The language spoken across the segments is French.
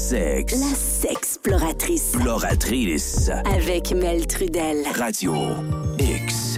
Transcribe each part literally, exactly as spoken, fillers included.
sexe. La sexploratrice. Exploratrice. Avec Mel Trudel. Radio X.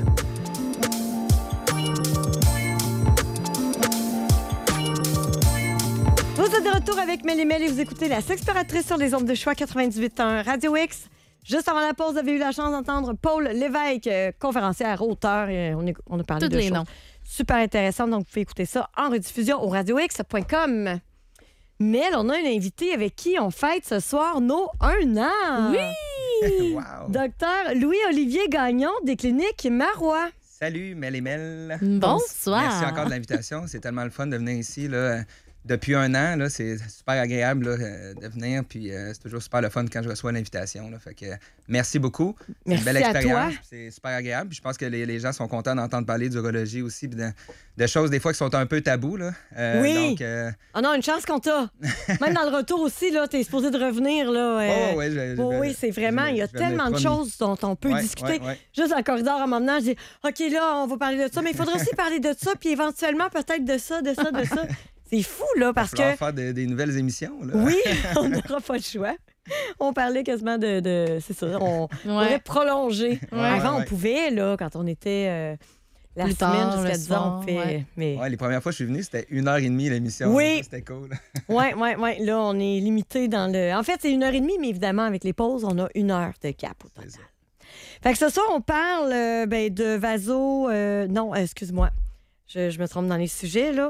Vous êtes de retour avec Mel et Mel et vous écoutez la sexploratrice sur les ondes de choix quatre-vingt-dix-huit point un Radio X. Juste avant la pause, vous avez eu la chance d'entendre Paul Lévesque, euh, conférencière, auteur. Et on, est, on a parlé Toutes de les choses noms. super intéressantes. Donc, vous pouvez écouter ça en rediffusion au radio x point com. Mel, on a un invité avec qui on fête ce soir nos un an. Oui! Wow. Docteur Louis-Olivier Gagnon des cliniques Marois. Salut, Mel et Mel. Bonsoir. Merci encore de l'invitation. C'est tellement le fun de venir ici. Là. Depuis un an, là, c'est super agréable là, de venir. Puis euh, c'est toujours super le fun quand je reçois l'invitation. Là. Fait que, merci beaucoup. C'est Merci une belle à expérience. toi. C'est super agréable. Puis je pense que les, les gens sont contents d'entendre parler d'urologie aussi. Puis de, de choses des fois qui sont un peu tabous. Là. Euh, Oui. Donc, euh... Oh non, une chance qu'on t'a. Même dans le retour aussi, là, t'es supposé de revenir. Là, euh... oh, ouais, je, je Oh, vais- oui, c'est vraiment, je vais- il y a je vais venir tellement de promis. choses dont on peut Ouais, discuter. ouais, ouais. Juste dans le corridor, en m'emmenant, je dis OK, là, on va parler de ça, mais il faudrait aussi parler de ça, puis éventuellement, peut-être de ça, de ça, de ça. C'est fou, là, parce Il va falloir que. faire des, des nouvelles émissions. Là. Oui, on n'aura pas le choix. On parlait quasiment de. de- c'est ça, on pourrait prolonger. Ouais. Avant, Ouais, on ouais. pouvait, là, quand on était. euh, la Plus semaine tard, jusqu'à le dix heures, on soir, fait. ouais. Mais... Ouais, les premières fois que je suis venu, c'était une heure et demie l'émission. Oui. Là, c'était cool. Oui, oui, oui. Là, on est limité dans le. En fait, c'est une heure et demie, mais évidemment, avec les pauses, on a une heure de cap au total. C'est ça. Fait que ce soir, on parle euh, ben, de vaso. euh, non, euh, excuse-moi. Je, je me trompe dans les sujets, là.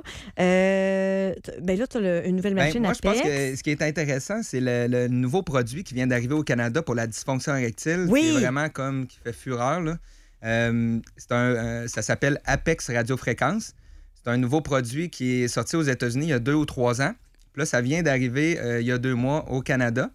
Euh, t- ben là, tu as une nouvelle Ben, machine moi, à je pense Apex. que ce qui est intéressant, c'est le, le nouveau produit qui vient d'arriver au Canada pour la dysfonction érectile, Oui. qui est vraiment comme qui fait fureur. Là. Euh, c'est un, euh, ça s'appelle Apex Radiofréquence. C'est un nouveau produit qui est sorti aux États-Unis il y a deux ou trois ans. Puis là, ça vient d'arriver euh, il y a deux mois au Canada.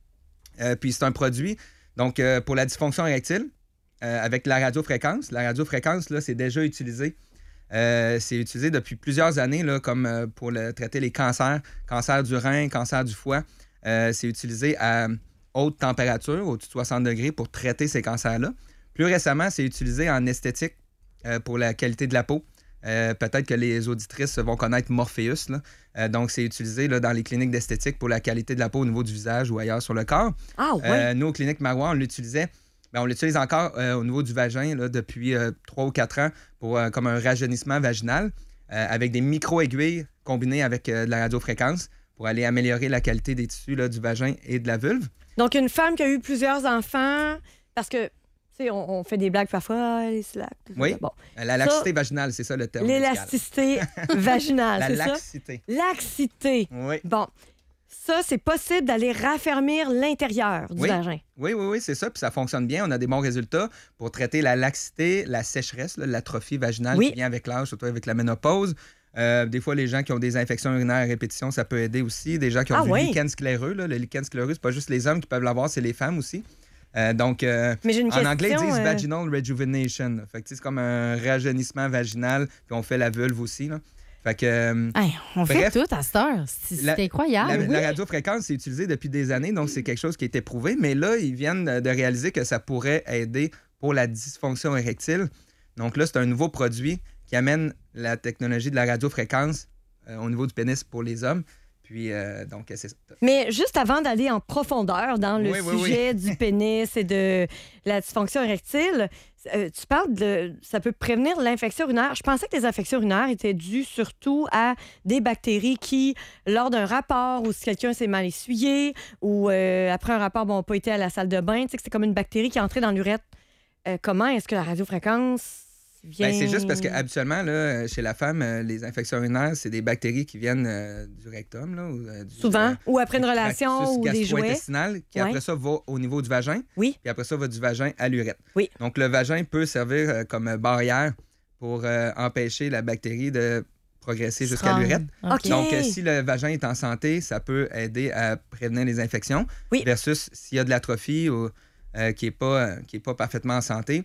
Euh, puis c'est un produit donc euh, pour la dysfonction érectile euh, avec la radiofréquence. La radiofréquence, là, c'est déjà utilisé. Euh, c'est utilisé depuis plusieurs années là, comme euh, pour le, traiter les cancers, cancer du rein, cancer du foie. Euh, c'est utilisé à haute température, au-dessus de soixante degrés, pour traiter ces cancers-là. Plus récemment, c'est utilisé en esthétique euh, pour la qualité de la peau. Euh, peut-être que les auditrices vont connaître Morpheus. Là. Euh, donc, c'est utilisé là, dans les cliniques d'esthétique pour la qualité de la peau au niveau du visage ou ailleurs sur le corps. Ah, oui. Euh, nous, aux cliniques Marois, on l'utilisait. Ben, on l'utilise encore euh, au niveau du vagin là, depuis euh, trois ou quatre ans pour euh, comme un rajeunissement vaginal euh, avec des micro-aiguilles combinées avec euh, de la radiofréquence pour aller améliorer la qualité des tissus là, du vagin et de la vulve. Donc, une femme qui a eu plusieurs enfants, parce que, tu sais, on, on fait des blagues parfois, ah, les slacks. tout ça. Oui. Bon. La laxité vaginale, c'est ça le terme. L'élasticité vaginale, La c'est ça? laxité. Laxité. Oui. Bon. Ça, c'est possible d'aller raffermir l'intérieur du Oui. vagin. Oui, oui, oui, c'est ça. Puis ça fonctionne bien. On a des bons résultats pour traiter la laxité, la sécheresse, là, l'atrophie vaginale Oui. qui vient avec l'âge, surtout avec la ménopause. Euh, des fois, les gens qui ont des infections urinaires à répétition, ça peut aider aussi. Des gens qui ont Ah du oui. lichen scléreux. Là. Le lichen scléreux, c'est pas juste les hommes qui peuvent l'avoir, c'est les femmes aussi. Euh, donc, euh, Mais j'ai une en question, anglais, ils disent euh, vaginal rejuvenation. Fait que, tu sais, c'est comme un rajeunissement vaginal. Puis on fait la vulve aussi. Là. Fait que, euh, Hey, on fait Bref, tout à cette heure. C'est c'est la- incroyable. la, oui. la radiofréquence, c'est utilisé depuis des années, donc c'est quelque chose qui a été prouvé. Mais là, ils viennent de réaliser que ça pourrait aider pour la dysfonction érectile. Donc là, c'est un nouveau produit qui amène la technologie de la radiofréquence euh, au niveau du pénis pour les hommes. Puis, euh, donc, c'est ça. Mais juste avant d'aller en profondeur dans le Oui, oui, sujet du pénis et de la dysfonction érectile, euh, tu parles de... Ça peut prévenir l'infection urinaire. Je pensais que les infections urinaires étaient dues surtout à des bactéries qui, lors d'un rapport ou si quelqu'un s'est mal essuyé ou euh, après un rapport, bon, n'a pas été à la salle de bain, tu sais que c'est comme une bactérie qui est entrée dans l'urètre. Euh, comment est-ce que la radiofréquence vient... Ben, c'est juste parce qu'habituellement, là, chez la femme, euh, les infections urinaires, c'est des bactéries qui viennent euh, du rectum. Là, ou, euh, du, Souvent, euh, ou après une du relation tractus ou des jouets. gastro-intestinal, qui Ouais. après ça va au niveau du vagin. Oui. Puis après ça va du vagin à l'urètre. Oui. Donc le vagin peut servir euh, comme barrière pour euh, empêcher la bactérie de progresser jusqu'à Strong. l'urètre. OK. Donc euh, si le vagin est en santé, ça peut aider à prévenir les infections. Oui. Versus s'il y a de l'atrophie ou euh, qui n'est pas, euh, qui est pas parfaitement en santé,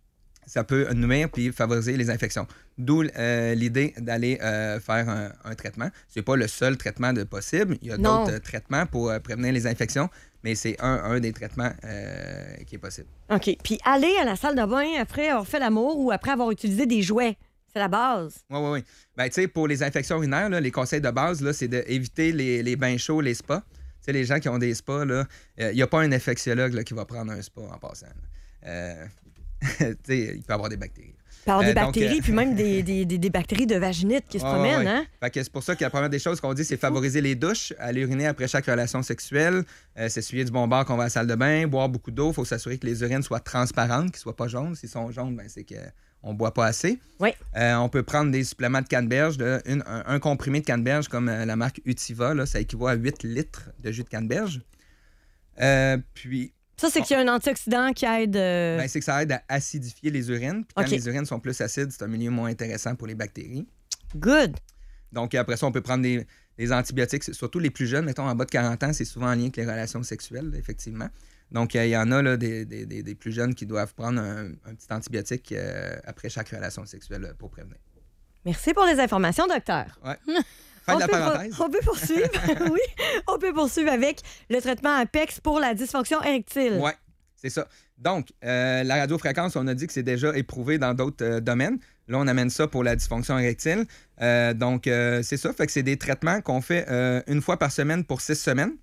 ça peut nuire puis favoriser les infections. D'où euh, l'idée d'aller euh, faire un, un traitement. Ce n'est pas le seul traitement de possible. Il y a Non. d'autres euh, traitements pour euh, prévenir les infections, mais c'est un, un des traitements euh, qui est possible. OK. Puis aller à la salle de bain après avoir fait l'amour ou après avoir utilisé des jouets, c'est la base. Oui, oui, oui. Ben, tu sais, pour les infections urinaires, là, les conseils de base, là, c'est d'éviter les, les bains chauds, les spas. sais, les gens qui ont des spas, il euh, n'y a pas un infectiologue là, qui va prendre un spa en passant. Euh, il peut avoir des bactéries. Il peut y avoir des Euh, donc, bactéries, euh, puis même des, des, des, des bactéries de vaginite qui se Ouais, promènent. ouais, ouais. Hein? Fait que c'est pour ça que la première des choses qu'on dit, c'est favoriser les douches, aller uriner après chaque relation sexuelle, euh, s'essuyer du bon bord qu'on va à la salle de bain, boire beaucoup d'eau. Il faut s'assurer que les urines soient transparentes, qu'ils ne soient pas jaunes. S'ils sont jaunes, ben, c'est qu'on ne boit pas assez. Oui. Euh, on peut prendre des suppléments de canneberge, de, une- un, un comprimé de canneberge comme euh, la marque Utiva, là, ça équivaut à huit litres de jus de canneberge. Euh, puis, Ça, c'est qu'il y a un antioxydant qui aide. euh, ben, c'est que ça aide à acidifier les urines. Puis quand OK. les urines sont plus acides, c'est un milieu moins intéressant pour les bactéries. Good. Donc, après ça, on peut prendre des, des antibiotiques, surtout les plus jeunes, mettons en bas de quarante ans, c'est souvent en lien avec les relations sexuelles, là, effectivement. Donc, il y en a là, des, des, des, des plus jeunes qui doivent prendre un, un petit antibiotique euh, après chaque relation sexuelle euh, pour prévenir. Merci pour les informations, docteur. Ouais. Fin de la peut, parenthèse. on peut poursuivre. oui, on peut poursuivre avec le traitement Apex pour la dysfonction érectile. Oui, c'est ça. Donc, euh, la radiofréquence, on a dit que c'est déjà éprouvé dans d'autres euh, domaines. Là, on amène ça pour la dysfonction érectile. Euh, donc, euh, c'est ça. Fait que c'est des traitements qu'on fait euh, une fois par semaine pour six semaines.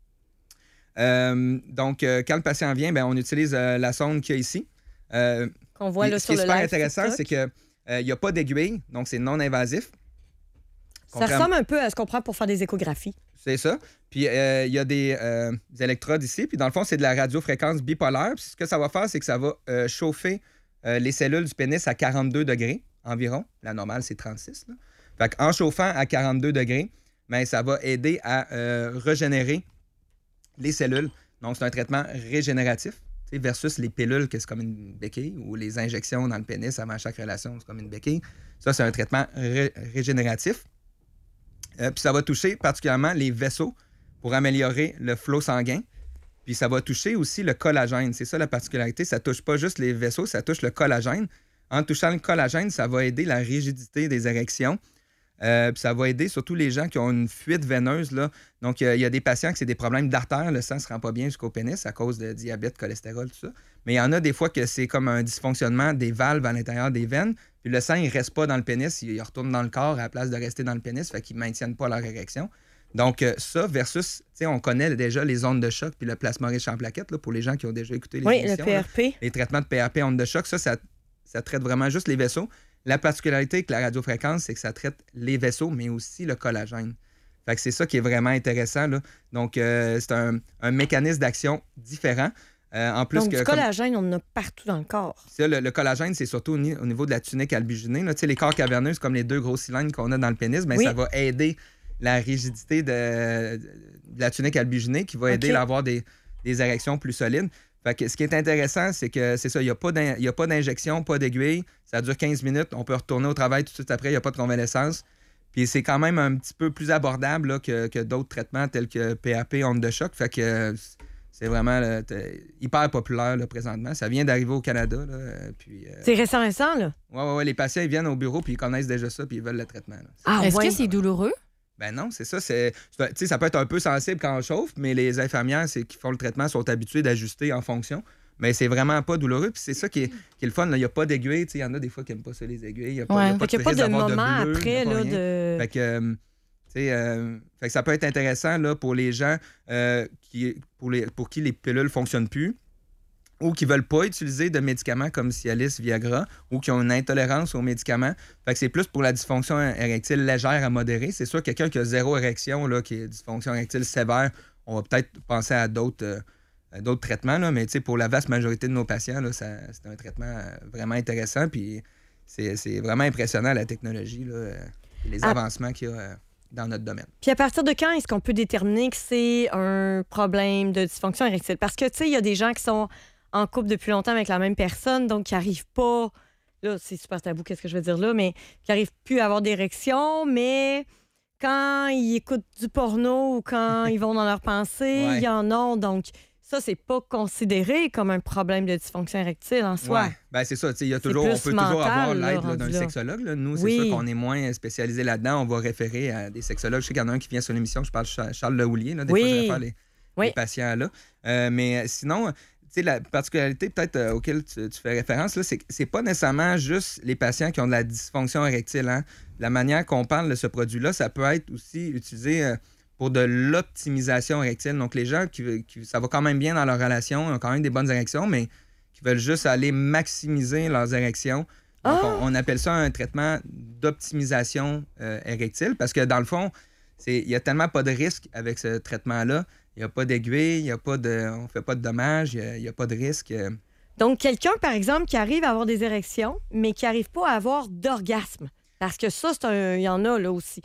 Euh, donc, euh, quand le patient vient, ben, on utilise euh, la sonde qu'il y a ici. Euh, Qu'on voit là, ce sur qui est le super live intéressant, TikTok. c'est qu'il n'y a pas d'aiguille, donc c'est non invasif. Ça Contrairement- ressemble un peu à ce qu'on prend pour faire des échographies. C'est ça. Puis euh, il y a des, euh, des électrodes ici. Puis dans le fond, c'est de la radiofréquence bipolaire. Puis ce que ça va faire, c'est que ça va euh, chauffer euh, les cellules du pénis à quarante-deux degrés environ. La normale, c'est trente-six. Là. Fait qu'en chauffant à quarante-deux degrés, ben, ça va aider à euh, régénérer les cellules. Donc, c'est un traitement régénératif. tu sais, versus les pilules, que c'est comme une béquille, ou les injections dans le pénis avant chaque relation, c'est comme une béquille. Ça, c'est un traitement ré- régénératif. Euh, puis ça va toucher particulièrement les vaisseaux pour améliorer le flot sanguin. Puis ça va toucher aussi le collagène. C'est ça la particularité. Ça ne touche pas juste les vaisseaux, ça touche le collagène. En touchant le collagène, ça va aider la rigidité des érections. Euh, puis ça va aider surtout les gens qui ont une fuite veineuse. Là. Donc, il y, y a des patients qui c'est des problèmes d'artère. Le sang ne se rend pas bien jusqu'au pénis à cause de diabète, cholestérol, tout ça. Mais il y en a des fois que c'est comme un dysfonctionnement des valves à l'intérieur des veines. Puis le sang, il ne reste pas dans le pénis. Il, il retourne dans le corps à la place de rester dans le pénis. Fait qu'ils ne maintiennent pas leur érection. Donc, euh, ça versus, tu sais, on connaît déjà les ondes de choc puis le plasma riche en plaquettes là, pour les gens qui ont déjà écouté les Oui, le émissions. P là. R P. Les traitements de P R P ondes de choc, ça, ça, ça traite vraiment juste les vaisseaux. La particularité avec la radiofréquence, c'est que ça traite les vaisseaux, mais aussi le collagène. Fait que c'est ça qui est vraiment intéressant. Là. Donc, euh, c'est un, un mécanisme d'action différent. Euh, en plus Donc, que, du comme- collagène, on en a partout dans le corps. ça, le, le collagène, c'est surtout au, ni- au niveau de la tunique albuginée. Là. Tu sais, les corps caverneux, c'est comme les deux gros cylindres qu'on a dans le pénis. Ben, Oui. ça va aider la rigidité de, de la tunique albuginée qui va aider OK. à avoir des, des érections plus solides. Fait que ce qui est intéressant, c'est que c'est ça, il n'y a pas d'in- il y a pas d'injection, pas d'aiguille. Ça dure quinze minutes. On peut retourner au travail tout de suite après. Il n'y a pas de convalescence. Puis c'est quand même un petit peu plus abordable là, que, que d'autres traitements tels que P R P, ondes de choc. Fait que euh, c'est vraiment là, t- hyper populaire là, présentement. Ça vient d'arriver au Canada. Là, euh, puis, euh, C'est récent, récent, là. ouais, ouais, ouais, les patients ils viennent au bureau puis ils connaissent déjà ça puis ils veulent le traitement. là. Ah, Est-ce ouais. que c'est douloureux? Ben non, c'est ça. C'est, c'est un- tu sais, ça peut être un peu sensible quand on chauffe, mais les infirmières c'est, qui font le traitement sont habituées d'ajuster en fonction. Mais c'est vraiment pas douloureux. Puis c'est ça qui est, qui est le fun. là. Il n'y a pas d'aiguille. Tu sais, il y en a des fois qui n'aiment pas ça, les aiguilles. Il n'y a pas, Ouais. il y a pas Fait qu'il de n'y a pas risque de d'avoir moment bleu, il y a après, pas là, rien. de... Fait que, euh, tu sais, euh, fait que ça peut être intéressant là, pour les gens euh, qui, pour, les, pour qui les pilules ne fonctionnent plus ou qui ne veulent pas utiliser de médicaments comme Cialis, Viagra ou qui ont une intolérance aux médicaments. Fait que c'est plus pour la dysfonction érectile légère à modérée. C'est sûr, quelqu'un qui a zéro érection, là, qui a dysfonction érectile sévère, on va peut-être penser à d'autres... euh, d'autres traitements, là, mais pour la vaste majorité de nos patients, là, ça, c'est un traitement euh, vraiment intéressant. Puis c'est, c'est vraiment impressionnant la technologie, là, euh, et les Ah. avancements qu'il y a euh, dans notre domaine. Puis à partir de quand est-ce qu'on peut déterminer que c'est un problème de dysfonction érectile? Parce que, tu sais, il y a des gens qui sont en couple depuis longtemps avec la même personne, donc qui n'arrivent pas... Là, c'est super tabou, qu'est-ce que je veux dire là, mais qui n'arrivent plus à avoir d'érection, mais quand ils écoutent du porno ou quand ils vont dans leurs pensées, Ouais. ils en ont. Donc, ça, c'est pas considéré comme un problème de dysfonction érectile en soi. Ouais. Ben, c'est ça. tu sais, il y a C'est toujours, on plus peut toujours mental, avoir là, l'aide là, d'un rendu là. sexologue. là. Nous, c'est Oui. sûr qu'on est moins spécialisé là-dedans. On va référer à des sexologues. Je sais qu'il y en a un qui vient sur l'émission, je parle de Charles Lehoulier. Là, des Oui. fois, je réfère les, Oui. les patients là. Euh, mais sinon, tu sais, la particularité peut-être euh, auquel tu, tu fais référence, là, c'est que c'est pas nécessairement juste les patients qui ont de la dysfonction érectile. Hein. La manière qu'on parle de ce produit-là, ça peut être aussi utilisé euh, pour de l'optimisation érectile. Donc, les gens qui, qui ça va quand même bien dans leur relation, ont quand même des bonnes érections, mais qui veulent juste aller maximiser leurs érections. Donc, Oh! on, on appelle ça un traitement d'optimisation euh, érectile parce que dans le fond, il n'y a tellement pas de risque avec ce traitement-là. Il n'y a pas d'aiguille, il y a pas de, on ne fait pas de dommages, il n'y a, a pas de risque. Donc, quelqu'un, par exemple, qui arrive à avoir des érections, mais qui n'arrive pas à avoir d'orgasme. Parce que ça, c'est un, il y en a là aussi.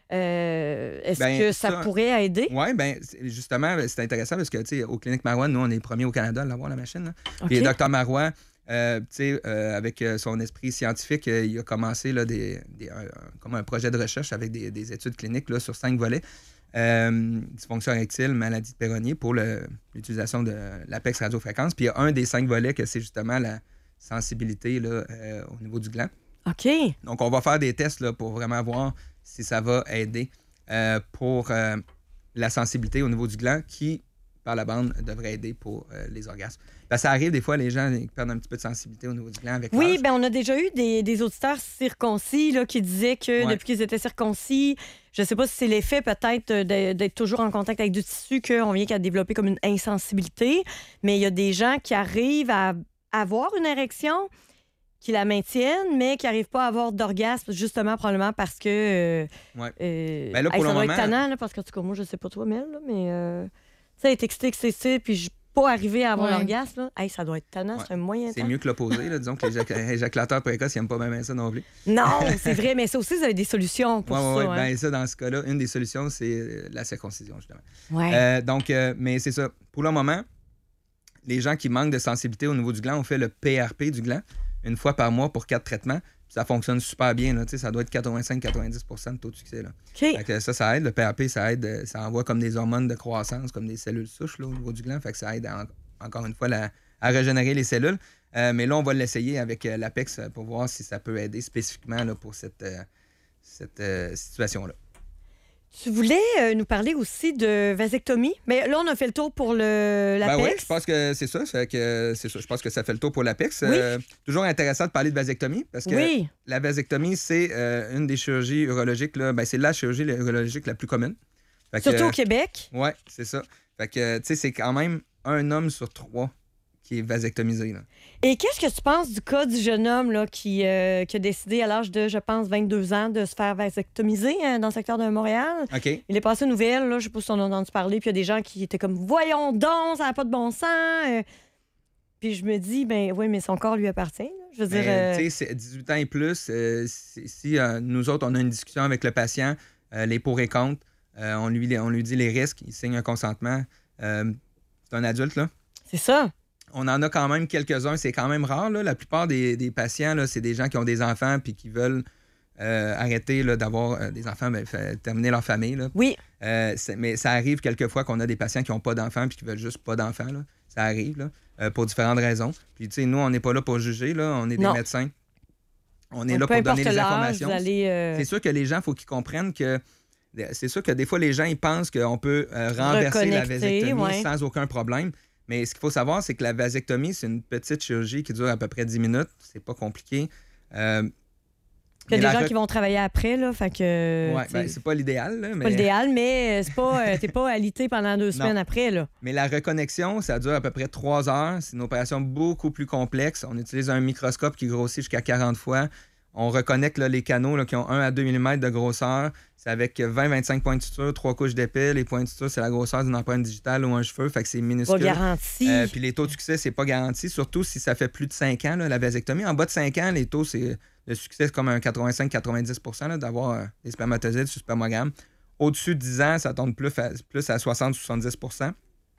Euh, est-ce Ben, que ça, ça- pourrait aider? Oui, bien, justement, ben, c'est intéressant parce que, tu sais, au Clinique Marois, nous, on est les premiers au Canada à l'avoir, la machine. Là. OK. Puis, docteur Marois, euh, tu sais, euh, avec euh, son esprit scientifique, euh, il a commencé là, des, des- un, un- comme un projet de recherche avec des, des études cliniques là, sur cinq volets. Euh, dysfonction érectile, maladie de Peyronie pour le- l'utilisation de l'Apex radiofréquence. Puis il y a un des cinq volets que c'est justement la sensibilité là, euh, au niveau du gland. OK. Donc, on va faire des tests là, pour vraiment voir si ça va aider euh, pour euh, la sensibilité au niveau du gland qui, par la bande, devrait aider pour euh, les orgasmes. Parce que ça arrive des fois, les gens ils perdent un petit peu de sensibilité au niveau du gland avec Oui, l'âge. ben on a déjà eu des, des auditeurs circoncis là, qui disaient que Ouais. depuis qu'ils étaient circoncis, je ne sais pas si c'est l'effet peut-être de- d'être toujours en contact avec du tissu qu'on vient qu'à développer comme une insensibilité, mais il y a des gens qui arrivent à avoir une érection, qui la maintiennent, mais qui n'arrivent pas à avoir d'orgasme, justement, probablement parce que... euh, Ouais. euh, Ben là, pour hey, le ça doit moment- être tannant, là, parce que, en tout cas, moi, je sais pas toi, Mel, là, mais... euh, tu sais, être excité, excité, excité, puis je pas arriver à avoir Ouais. l'orgasme, là, hey, ça doit être tannant, Ouais. c'est un moyen C'est temps. mieux que l'opposé. Là. Disons que les éjac- éjaculateurs précoces, ils n'aiment pas bien ça non plus. Non, c'est vrai, mais ça aussi, vous avez des solutions pour Ouais, ça. ouais, ouais. hein. Ben, ça, dans ce cas-là, une des solutions, c'est euh, la circoncision, justement. Ouais. Euh, donc, euh, mais c'est ça. Pour le moment, les gens qui manquent de sensibilité au niveau du gland, on fait le P R P du gland une fois par mois pour quatre traitements. Ça fonctionne super bien. Là. Tu sais, ça doit être quatre-vingt-cinq à quatre-vingt-dix pour cent de taux de succès. Là. OK. Fait que ça, ça aide. Le P R P, ça aide. euh, Ça envoie comme des hormones de croissance, comme des cellules souches là, au niveau du gland. Fait que ça aide, à- encore une fois, la- à régénérer les cellules. Euh, mais là, on va l'essayer avec euh, l'Apex euh, pour voir si ça peut aider spécifiquement là, pour cette, euh, cette euh, situation-là. Tu voulais euh, nous parler aussi de vasectomie, mais là, on a fait le tour pour le, Ben l'Apex. oui, je pense que c'est ça. Fait que c'est ça. Je pense que ça fait le tour pour l'Apex. Oui. Euh, toujours intéressant de parler de vasectomie parce que Oui, la vasectomie, c'est euh, une des chirurgies urologiques. Là, ben, c'est la chirurgie urologique la plus commune. Fait que, surtout euh, au Québec. Oui, c'est ça. Fait que, tu sais, c'est quand même un homme sur trois qui est vasectomisé. Là. Et qu'est-ce que tu penses du cas du jeune homme là, qui, euh, qui a décidé à l'âge de, je pense, vingt-deux ans de se faire vasectomiser hein, dans le secteur de Montréal? OK. Il est passé une nouvelle, là, je sais pas si on en a entendu parler, puis il y a des gens qui étaient comme « Voyons donc, ça n'a pas de bon sens! euh. Puis je me dis, ben oui, mais son corps lui appartient. là. Je veux dire... Mais, euh, tu sais, c'est dix-huit ans et plus, euh, si, si, euh, nous autres, on a une discussion avec le patient, euh, les pour et contre, euh, on, lui, on lui dit les risques, il signe un consentement. Euh, c'est un adulte, là. c'est ça. On en a quand même quelques-uns. C'est quand même rare. Là. La plupart des, des patients, là, c'est des gens qui ont des enfants puis qui veulent euh, arrêter là, d'avoir euh, des enfants, ben, fa- terminer leur famille. Là. Oui. Euh, c'est- mais ça arrive quelquefois qu'on a des patients qui n'ont pas d'enfants puis qui veulent juste pas d'enfants. Là. Ça arrive là, euh, pour différentes raisons. Puis, tu sais, nous, on n'est pas là pour juger. Là. On est des Non. médecins. On est Donc, là peu pour donner importe les l'âge, informations. vous allez... euh, C'est sûr que les gens, il faut qu'ils comprennent que c'est sûr que des fois, les gens ils pensent qu'on peut euh, renverser la Reconnecter, vasectomie ouais. sans aucun problème. Mais ce qu'il faut savoir, c'est que la vasectomie, c'est une petite chirurgie qui dure à peu près dix minutes. C'est pas compliqué. Euh, Il y a mais des la gens rec- qui vont travailler après, là, fait que... Ouais, tu sais, ben, c'est pas l'idéal, là, c'est mais... pas l'idéal, mais euh, c'est pas, euh, t'es pas alité pendant deux semaines après, là. mais la reconnexion, ça dure à peu près trois heures. C'est une opération beaucoup plus complexe. On utilise un microscope qui grossit jusqu'à quarante fois. On reconnecte là, les canaux là, qui ont un à deux millimètres de grosseur. C'est avec vingt à vingt-cinq points de suture, trois couches d'épais. Les points de suture, c'est la grosseur d'une empreinte digitale ou un cheveu. Fait que c'est Pas minuscule. garanti. Euh, puis les taux de succès, c'est pas garanti, surtout si ça fait plus de cinq ans, là, la vasectomie. En bas de cinq ans, les taux, c'est le succès, c'est comme un quatre-vingt-cinq à quatre-vingt-dix pour cent là, d'avoir euh, des spermatozoïdes sur spermogramme. Au-dessus de dix ans, ça tombe plus à, plus à soixante à soixante-dix pour cent.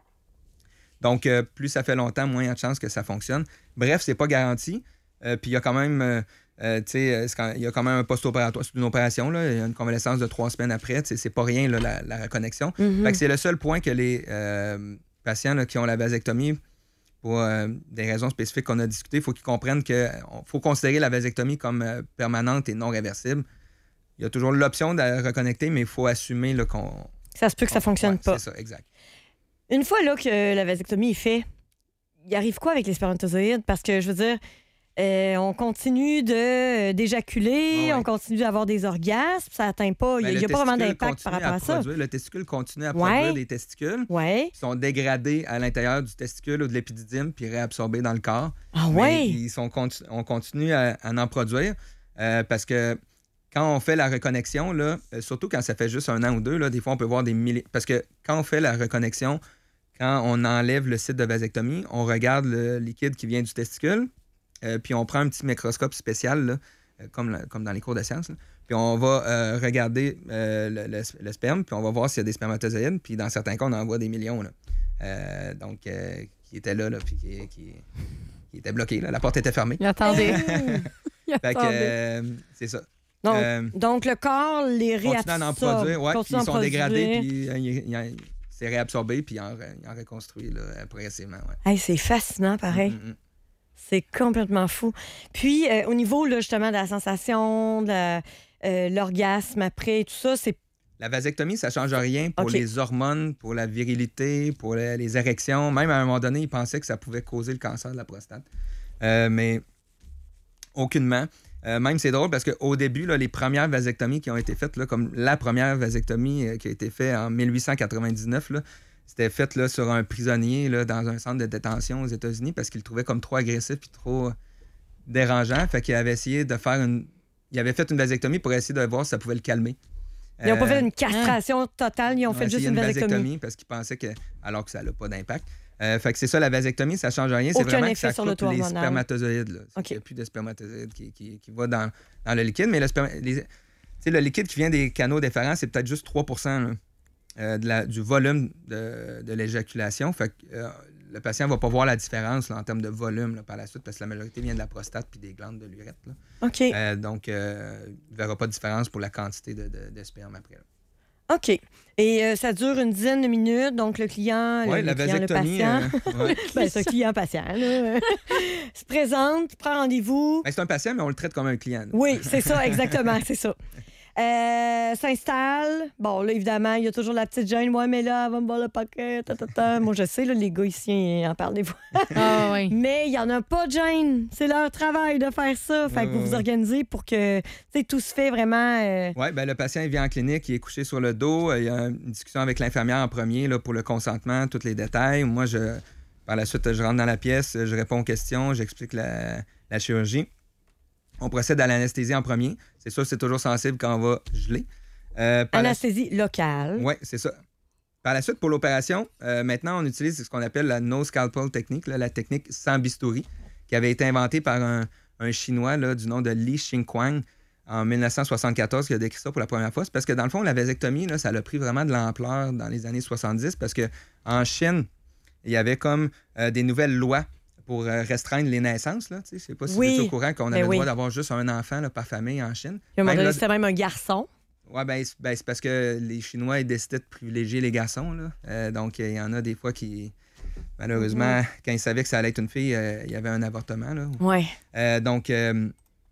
Donc, euh, plus ça fait longtemps, moins il y a de chances que ça fonctionne. Bref, c'est pas garanti. Euh, puis il y a quand même... euh, Euh, tu sais, euh, c'est quand- il y a quand même un post-opératoire, c'est une opération, là, il y a une convalescence de trois semaines après, tu sais, c'est pas rien là, la, la reconnexion. Mhm. Fait que c'est le seul point que les euh, patients là, qui ont la vasectomie, pour euh, des raisons spécifiques qu'on a discutées, il faut qu'ils comprennent qu'il faut considérer la vasectomie comme euh, permanente et non réversible. Il y a toujours l'option de la reconnecter, mais il faut assumer là, qu'on... Ça se peut que ça fonctionne Ouais, pas. C'est ça, exact. Une fois là, que la vasectomie est faite, il arrive quoi avec les spermatozoïdes? Parce que, je veux dire, Euh, on continue de, euh, d'éjaculer, Ah ouais. on continue d'avoir des orgasmes, ça atteint pas, il Ben, n'y a, le pas vraiment testicule d'impact par continue rapport à ça. produire- Le testicule continue à Ouais. produire des testicules Ouais. qui sont dégradés à l'intérieur du testicule ou de l'épididyme puis réabsorbés dans le corps. Ah Mais ouais? ils sont conti- on continue à, à en produire euh, parce que quand on fait la reconnexion, là, euh, surtout quand ça fait juste un an ou deux, là, des fois, on peut voir des milliers. Parce que quand on fait la reconnexion, quand on enlève le site de vasectomie, on regarde le liquide qui vient du testicule, euh, puis on prend un petit microscope spécial, là, euh, comme, la- comme dans les cours de sciences, là, puis on va euh, regarder euh, le, le- le sperme, puis on va voir s'il y a des spermatozoïdes, puis dans certains cas, on en voit des millions. Là. Euh, donc, euh, qui étaient là, là puis qui, qui, qui étaient bloqués. Là. La porte était fermée. Il attendait. Il Fait que, attendait. euh, c'est ça. Donc, Euh, donc, le corps les continue réabsorbe. à en produire, ouais, puis continue à ils en sont produire. dégradés, puis euh, il- il- c'est réabsorbé, puis il en, il en reconstruit là, progressivement. Ouais. Hey, c'est fascinant, pareil. Mm, mm, mm. C'est complètement fou. Puis, euh, au niveau, là, justement, de la sensation, de la- euh, l'orgasme après, tout ça, c'est... La vasectomie, ça ne change rien pour OK. les hormones, pour la virilité, pour les, les érections. Même à un moment donné, ils pensaient que ça pouvait causer le cancer de la prostate. Euh, mais aucunement. Euh, même, c'est drôle parce qu'au début, là, les premières vasectomies qui ont été faites, là, comme la première vasectomie euh, qui a été faite en mille huit cent quatre-vingt-dix-neuf, là, c'était faite là, sur un prisonnier là, dans un centre de détention aux États-Unis parce qu'il le trouvait comme trop agressif et trop dérangeant. Fait qu'il avait essayé de faire une... Il avait fait une vasectomie pour essayer de voir si ça pouvait le calmer. Ils n'ont pas Euh, fait une castration totale, ils ont on a fait juste essayé une vasectomie. parce qu'ils pensaient que... Alors que ça n'a pas d'impact. Euh, fait que c'est ça, la vasectomie, ça ne change rien. C'est Aucun vraiment que effet ça sur coupe l'auto les hormonal. spermatozoïdes. Là. OK. Il n'y a plus de spermatozoïdes qui, qui, qui va dans, dans le liquide. Mais le, sperma- les- tu sais, le liquide qui vient des canaux déférents, c'est peut-être juste trois pour cent là, euh, de la- du volume de, de l'éjaculation. Fait que euh, le patient ne va pas voir la différence là, en termes de volume là, par la suite parce que la majorité vient de la prostate puis des glandes de l'urètre. là. OK. Euh, donc, euh, il ne verra pas de différence pour la quantité de, de- de sperme après. là. OK. Et euh, ça dure une dizaine de minutes, donc le client, Oui, le, la le client, le vasectomie. patient, euh, ouais. ben, c'est un client-patient, là, se présente, prend rendez-vous. Ben, c'est un patient, mais on le traite comme un client. nous. Oui, c'est ça, exactement, c'est ça. Euh, s'installe. Bon, là, évidemment, il y a toujours la petite gêne. Ouais, mais là, elle va me boire le paquet. Ta, ta, ta. Moi, je sais, là, les gars ici, ils en parlent des fois. Ah oui. Mais il n'y en a pas de gêne. C'est leur travail de faire ça. Fait que vous Ouais, vous ouais. organisez pour que tu sais, tout se fait vraiment. euh, Oui, ben, le patient il vient en clinique, il est couché sur le dos. euh, Il y a une discussion avec l'infirmière en premier là, pour le consentement, tous les détails. Moi, je, par la suite, je rentre dans la pièce, je réponds aux questions, j'explique la, la chirurgie. On procède à l'anesthésie en premier. C'est sûr que c'est toujours sensible quand on va geler. Euh, par la- Anesthésie locale. Oui, c'est ça. Par la suite, pour l'opération, euh, maintenant, on utilise ce qu'on appelle la no scalpel technique, là, la technique sans bistouri, qui avait été inventée par un, un Chinois là, du nom de Li Xingquang en mille neuf cent soixante-quatorze, qui a décrit ça pour la première fois. C'est parce que, dans le fond, la vasectomie, là, ça a pris vraiment de l'ampleur dans les années soixante-dix, parce qu'en Chine, il y avait comme euh, des nouvelles lois pour euh, restreindre les naissances. Là, je ne sais pas si Oui. vous êtes au courant qu'on Ben avait le oui. droit d'avoir juste un enfant là, par famille en Chine. Puis à un moment Même donné, là- c'était même un garçon. Oui, ben, c'est ben, c'est parce que les Chinois ils décidaient de privilégier les garçons. Là. Euh, donc, il y en a des fois qui, malheureusement, Mm-hmm. quand ils savaient que ça allait être une fille, euh, il y avait un avortement. Là. Ouais. Euh, donc, euh,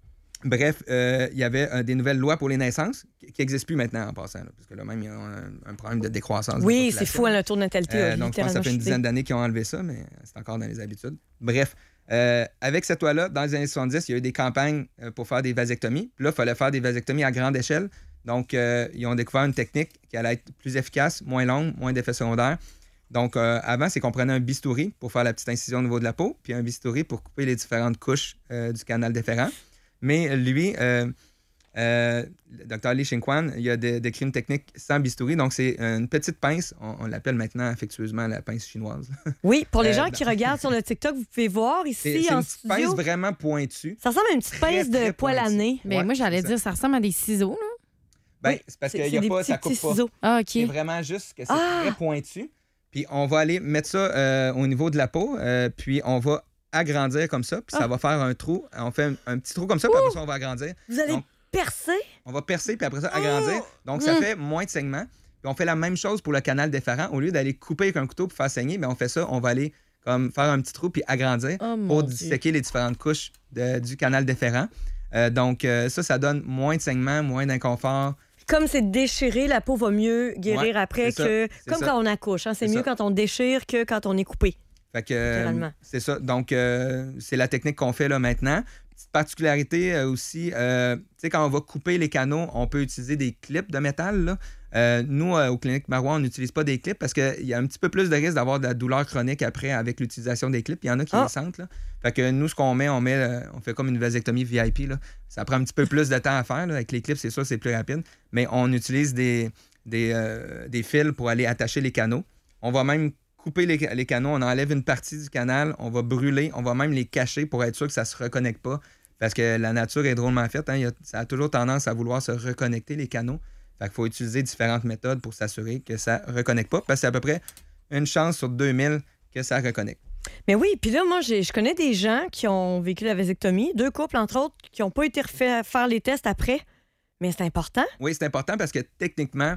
bref, euh, il y avait euh, des nouvelles lois pour les naissances qui n'existent plus maintenant en passant. Là, parce que là, même, il y a un, un problème de décroissance. de la Oui, c'est population. fou, hein, le taux de natalité. Euh, a donc, je pense que ça littéralement fait une chuté. dizaine d'années qu'ils ont enlevé ça, mais c'est encore dans les habitudes. Bref, euh, avec cette loi-là, dans les années soixante-dix, il y a eu des campagnes euh, pour faire des vasectomies. Puis là, il fallait faire des vasectomies à grande échelle. Donc, euh, ils ont découvert une technique qui allait être plus efficace, moins longue, moins d'effets secondaires. Donc, euh, avant, c'est qu'on prenait un bistouri pour faire la petite incision au niveau de la peau, puis un bistouri pour couper les différentes couches euh, du canal déférent. Mais lui, euh, euh, le docteur Li Xingquan, il a dé- décrit une technique sans bistouri. Donc, c'est une petite pince. On, on l'appelle maintenant affectueusement la pince chinoise. Oui, pour les Euh, gens dans- qui regardent sur le TikTok, vous pouvez voir C'est ici c'est en une petite pince studio. vraiment pointue. Ça ressemble à une petite Très, pince de très poil à pointue. nez. Mais Ouais, moi, j'allais c'est ça. dire, ça ressemble à des ciseaux, là. Ben, Oui, c'est parce c'est- qu'il c'est y a des pas, petits, ça coupe petits pas. ciseaux. Ah, C'est OK. vraiment juste que c'est Ah! très pointu. Puis on va aller mettre ça euh, au niveau de la peau, euh, puis on va agrandir comme ça, puis ça Ah! va faire un trou. On fait un, un petit trou comme ça, puis après ça, on va agrandir. Vous allez Donc, percer? On va percer, puis après ça, agrandir. Donc, ça Mm. fait moins de saignements. Puis on fait la même chose pour le canal déférent. Au lieu d'aller couper avec un couteau pour faire saigner, bien, on fait ça, on va aller comme faire un petit trou, puis agrandir Oh, mon pour Dieu. disséquer les différentes couches de- du canal déférent. Euh, donc, euh, ça, ça donne moins de saignements, moins d'inconfort. Comme c'est déchiré, la peau va mieux guérir Ouais, après c'est ça, que. c'est Comme ça. quand on accouche. Hein, c'est C'est mieux ça. quand on déchire que quand on est coupé. Fait que, euh, Littéralement. c'est ça. Donc, euh, c'est la technique qu'on fait là maintenant. Petite particularité euh, aussi, euh, tu sais, quand on va couper les canaux, on peut utiliser des clips de métal, là. Euh, nous, euh, au Clinique Marois, on n'utilise pas des clips parce qu'il y a un petit peu plus de risque d'avoir de la douleur chronique après avec l'utilisation des clips. Il y en a qui Ah. les sentent. Là. Fait que nous, ce qu'on met, on met, euh, on fait comme une vasectomie V I P. Là. Ça prend un petit peu plus de temps à faire. Là. Avec les clips, c'est sûr, c'est plus rapide. Mais on utilise des, des, euh, des fils pour aller attacher les canaux. On va même couper les, les canaux, on enlève une partie du canal, on va brûler, on va même les cacher pour être sûr que ça ne se reconnecte pas. Parce que la nature est drôlement faite. Hein. Il y a, ça a toujours tendance à vouloir se reconnecter, les canaux. Fait qu'il faut utiliser différentes méthodes pour s'assurer que ça ne reconnecte pas, parce que c'est à peu près une chance sur deux mille que ça reconnecte. Mais oui, puis là, moi, j'ai- je connais des gens qui ont vécu la vasectomie, deux couples, entre autres, qui n'ont pas été refait faire les tests après. Mais c'est important. Oui, c'est important parce que techniquement,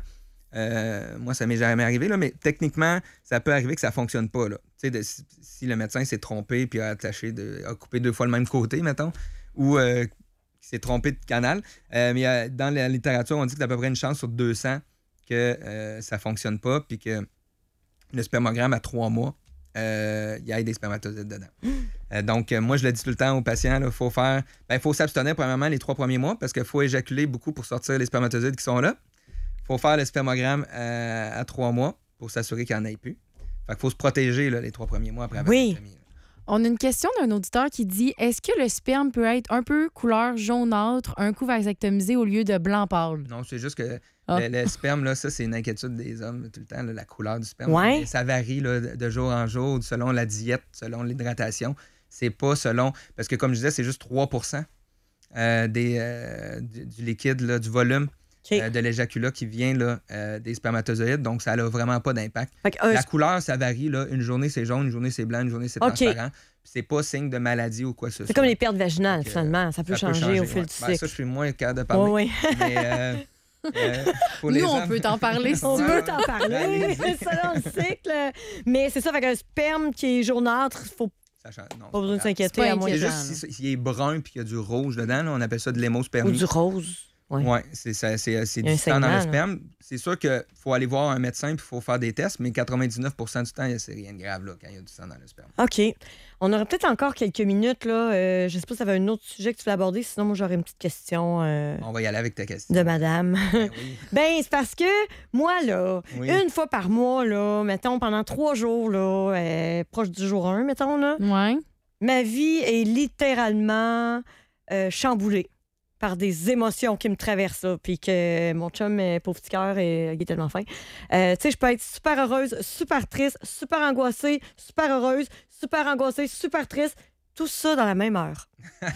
euh, moi, ça m'est jamais arrivé, là, mais techniquement, ça peut arriver que ça ne fonctionne pas. Là. Tu sais, de- si, si le médecin s'est trompé puis a attaché, de, a coupé deux fois le même côté, mettons, ou euh, qui s'est trompé de canal. Euh, mais euh, dans la littérature, on dit que t'as à peu près une chance sur deux cents que euh, ça ne fonctionne pas, puis que le spermogramme à trois mois, euh, il y a des spermatozoïdes dedans. Euh, donc, euh, moi, je le dis tout le temps aux patients, il faut faire. Ben, faut s'abstenir premièrement les trois premiers mois parce qu'il faut éjaculer beaucoup pour sortir les spermatozoïdes qui sont là. Il faut faire le spermogramme à, à trois mois pour s'assurer qu'il n'y en ait plus. Fait qu'il faut se protéger là, les trois premiers mois après la Oui. vasectomie, là. On a une question d'un auditeur qui dit est-ce que le sperme peut être un peu couleur jaunâtre, un coup vasectomisé au lieu de blanc pâle? Non, c'est juste que Ah. le, le sperme, là, ça, c'est une inquiétude des hommes tout le temps, là, la couleur du sperme. Ouais. Mais ça varie là, de de jour en jour, selon la diète, selon l'hydratation. C'est pas selon. Parce que, comme je disais, c'est juste trois pour cent euh, des, euh, du, du liquide, là, du volume OK. euh, de l'éjaculat qui vient là, euh, des spermatozoïdes. Donc, ça n'a vraiment pas d'impact. Fait que, euh, La couleur, ça varie. Là. Une journée, c'est jaune, une journée, c'est blanc, une journée, c'est OK. transparent. Puis c'est pas signe de maladie ou quoi que ce soit. c'est comme les pertes vaginales, Donc, euh, finalement. Ça peut Ça changer, au fil ouais. du Ben, ça, cycle. je suis moins capable de parler. Oui, oui. Mais, euh, euh, pour les Nous, on hommes- peut t'en parler si On tu peut veux. t'en parler, Allez-y. selon le cycle. Mais c'est ça, fait qu'un sperme qui est jaunâtre, il faut Ça change- non, pas besoin de c'est pas grave. s'inquiéter C'est à pas moins C'est que... inquiétant. juste s'il si, il est brun puis qu'il y a du rouge dedans, là, on appelle ça de Ou l'hémospermie. du rose. Ouais. Oui, c'est ça, c'est, c'est Il y a du un sang dans segment, le là. sperme. C'est sûr qu'il faut aller voir un médecin puis il faut faire des tests, mais quatre-vingt-dix-neuf pour cent du temps, c'est rien de grave là, quand il y a du sang dans le sperme. OK. On aurait peut-être encore quelques minutes. Là. Euh, je sais pas si tu avais un autre sujet que tu voulais aborder. Sinon, moi, j'aurais une petite question euh, On va y aller avec ta question. de madame. Ben oui. Ben, c'est parce que moi, là, Oui. une fois par mois, là, mettons, pendant trois jours, là, euh, proche du jour un, mettons, là, Ouais. ma vie est littéralement euh, chamboulée par des émotions qui me traversent, là, puis que mon chum, euh, pauvre petit cœur, est, il est tellement fin. Euh, tu sais, je peux être super heureuse, super triste, super angoissée, super heureuse, super angoissée, super triste. Tout ça dans la même heure.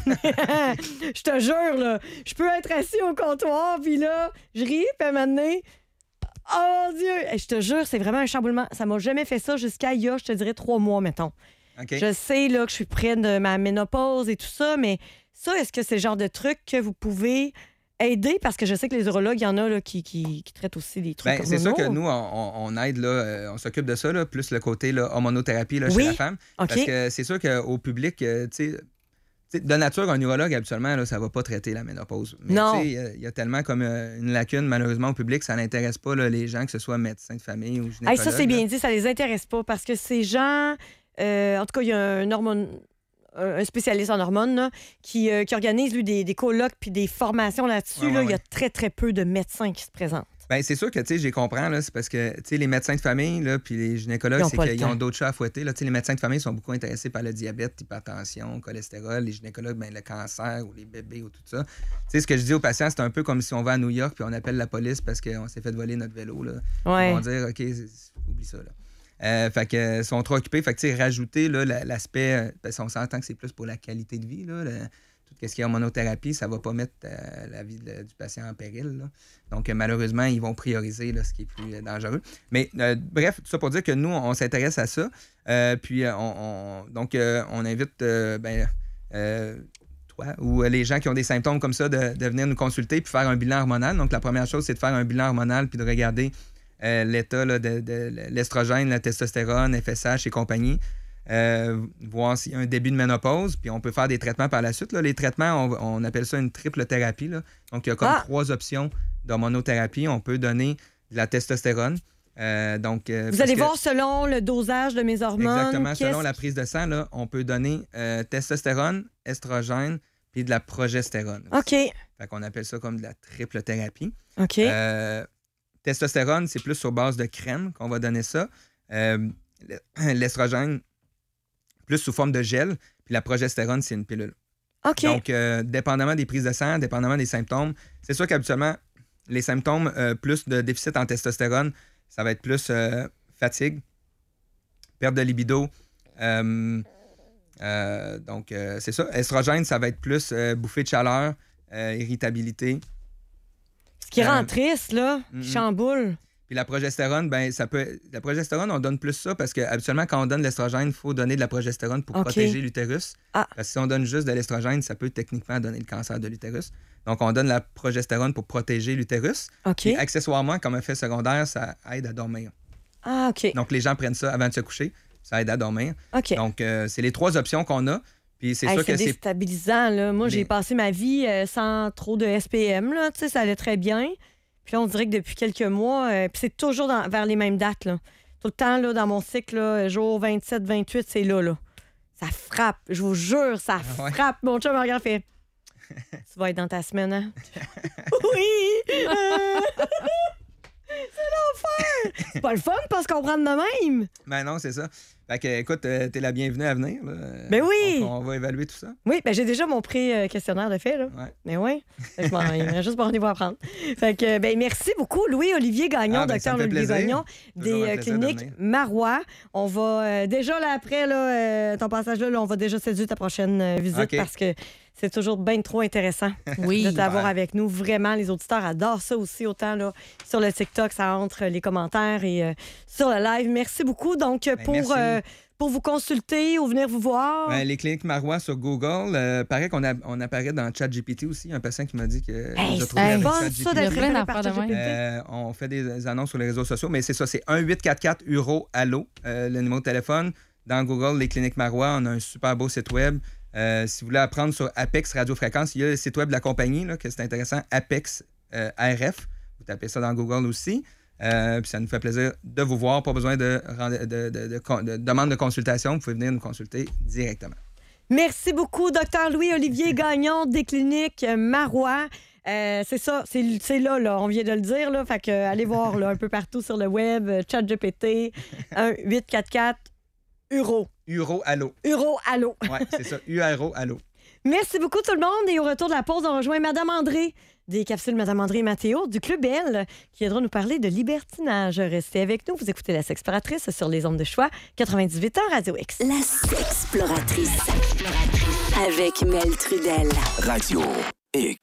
Je te jure, là, je peux être assis au comptoir, puis là, je ris, puis à un moment donné, oh mon Dieu! Eh, je te jure, c'est vraiment un chamboulement. Ça m'a jamais fait ça jusqu'à il y a, je te dirais, trois mois, mettons. OK. Je sais là, que je suis près de ma ménopause et tout ça, mais ça, est-ce que c'est le genre de truc que vous pouvez aider? Parce que je sais que les urologues, il y en a là, qui, qui, qui traitent aussi des trucs Ben, c'est sûr hormonaux. que nous, on, on- on aide, là, euh, on s'occupe de ça, là, plus le côté là, hormonothérapie là, Oui. chez la femme. OK. Parce que c'est sûr qu'au public, euh, tu sais, tu sais, de nature, un urologue, habituellement, là, ça ne va pas traiter la ménopause. Mais Non. tu sais, il y a- il y, a tellement comme euh, une lacune, malheureusement, au public, ça n'intéresse pas là, les gens, que ce soit médecins de famille ou Hey, gynécologues. ça, c'est bien là. dit, ça les intéresse pas parce que ces gens, euh, en tout cas, il y a un hormone. Un spécialiste en hormones là, qui, euh, qui organise lui, des, des colloques puis des formations là-dessus. Ouais, ouais, là, Il y a ouais. très, très peu de médecins qui se présentent. Ben, c'est sûr que, tu sais, j'ai comprends, là, c'est parce que, tu sais, les médecins de famille, là, puis les gynécologues, Ils ont c'est pas le qu'ils temps. ont d'autres chats à fouetter, là. Tu sais, les médecins de famille sont beaucoup intéressés par le diabète, l'hypertension, le cholestérol, les gynécologues, ben, le cancer ou les bébés ou tout ça. Tu sais, ce que je dis aux patients, c'est un peu comme si on va à New York puis on appelle la police parce qu'on s'est fait voler notre vélo, là. Ouais. Ils vont dire, OK, c'est- c'est- oublie ça, là. Euh, fait que, euh, sont trop occupés. Fait que, tu sais, rajouter là, la- l'aspect, euh, parce qu'on s'entend que c'est plus pour la qualité de vie, là, le- tout ce qui est hormonothérapie, ça va pas mettre euh, la vie de- du patient en péril, là. Donc, euh, malheureusement, ils vont prioriser là, ce qui est plus euh, dangereux. Mais euh, bref, tout ça pour dire que nous, on s'intéresse à ça. Euh, puis, euh, on, on- donc, euh, on invite euh, ben, euh, toi ou euh, les gens qui ont des symptômes comme ça de, de venir nous consulter puis faire un bilan hormonal. Donc, la première chose, c'est de faire un bilan hormonal puis de regarder euh, l'état là, de, de l'estrogène, la testostérone, F S H et compagnie. Euh, voir s'il y a un début de ménopause, puis on peut faire des traitements par la suite. Là. Les traitements, on, on appelle ça une triple thérapie. Là. Donc, il y a comme Ah! trois options d'hormonothérapie. On peut donner de la testostérone, Euh, donc, euh, Vous parce allez que- voir selon le dosage de mes hormones. Exactement. qu'est-ce- Selon la prise de sang, là, on peut donner euh, testostérone, estrogène, puis de la progestérone. OK. Fait qu'on appelle ça comme de la triple thérapie. OK. Euh, testostérone, c'est plus sur base de crème qu'on va donner ça. Euh, L'estrogène, plus sous forme de gel. Puis la progestérone, c'est une pilule. OK. Donc, euh, dépendamment des prises de sang, dépendamment des symptômes, c'est sûr qu'habituellement, les symptômes, euh, plus de déficit en testostérone, ça va être plus euh, fatigue, perte de libido. Euh, euh, donc, euh, c'est ça. Estrogène, ça va être plus euh, bouffée de chaleur, euh, irritabilité. Ce qui euh, rend triste, là, mm-mm. qui chamboule. Puis la progestérone, ben ça peut. La progestérone, on donne plus ça parce que habituellement, quand on donne l'estrogène, il faut donner de la progestérone pour OK. protéger l'utérus. Ah. Parce que si on donne juste de l'estrogène, ça peut techniquement donner le cancer de l'utérus. Donc, on donne la progestérone pour protéger l'utérus. OK. Puis, accessoirement, comme effet secondaire, ça aide à dormir. Ah, OK. Donc, les gens prennent ça avant de se coucher. Ça aide à dormir. OK. Donc, euh, c'est les trois options qu'on a. Puis, c'est Hey, sûr c'est que c'est. déstabilisant, là. Moi, j'ai Mais- passé ma vie euh, sans trop de S P M, là. Tu sais, ça allait très bien. Puis là, on dirait que depuis quelques mois, euh, puis c'est toujours dans- vers les mêmes dates, là. Tout le temps, là, dans mon cycle, là, jour vingt-sept, vingt-huit, c'est là, là. Ça frappe. Je vous jure, ça Ah ouais? frappe. Mon chum me regarde fait... Tu vas être dans ta semaine, hein? Oui! Euh, C'est l'enfer! C'est pas le fun, pas se comprendre de même. Ben non, c'est ça. Fait que, écoute, euh, t'es la bienvenue à venir. Là. Ben oui! On, on va évaluer tout ça. Oui, ben j'ai déjà mon pré-questionnaire de fait, là. Ouais. Mais oui, Fait que je m'en- il me reste juste mon rendez-vous à prendre. Fait que, ben merci beaucoup, Louis-Olivier Gagnon, Ah, ben, ça docteur me fait Olivier plaisir. Gagnon, Toujours des un euh, plaisir de cliniques venir. Marois. On va, euh, déjà, là, après, là, euh, ton passage là, là, on va déjà séduire ta prochaine euh, visite OK. parce que c'est toujours bien trop intéressant Oui. de t'avoir Ouais. avec nous. Vraiment, les auditeurs adorent ça aussi, autant là, sur le TikTok, ça entre les commentaires et euh, sur le live. Merci beaucoup. Donc, euh, Ben, pour, merci. euh, pour vous consulter ou venir vous voir... Ben, les cliniques Marois sur Google, euh, paraît qu'on a- on apparaît dans ChatGPT aussi. Un patient qui m'a dit que Hey, nous a c'est trouvé hey, avec bon, ChatGPT. ça, Il y a d'être plein révélé d'affaires par de même. ChatGPT. Euh, on fait des annonces sur les réseaux sociaux, mais c'est ça, c'est un huit quatre quatre Euro Allo, euh, le numéro de téléphone. Dans Google, les cliniques Marois, on a un super beau site web. Euh, si vous voulez apprendre sur Apex Radiofréquence, il y a le site web de la compagnie, là, que c'est intéressant, Apex euh, R F. Vous tapez ça dans Google aussi. Euh, puis ça nous fait plaisir de vous voir. Pas besoin de, rende- de, de, de- de- de demande de consultation. Vous pouvez venir nous consulter directement. Merci beaucoup, docteur Louis-Olivier Gagnon des cliniques Marois. Euh, c'est ça, c'est c'est là, là, on vient de le dire. Là, fait que, euh, allez voir là, un peu partout sur le web, euh, ChatGPT, un huit quatre quatre Euro. Euro Allo. Euro, allô. Ouais, c'est ça. U R O Allo. Merci beaucoup tout le monde. Et au retour de la pause, on rejoint Madame André des capsules Madame André et Mathéo du Club Belle qui viendront nous parler de libertinage. Restez avec nous. Vous écoutez La Sexploratrice sur les ondes de choix quatre-vingt-dix-huit ans Radio X. La Sexploratrice. Avec Mel Trudel. Radio X.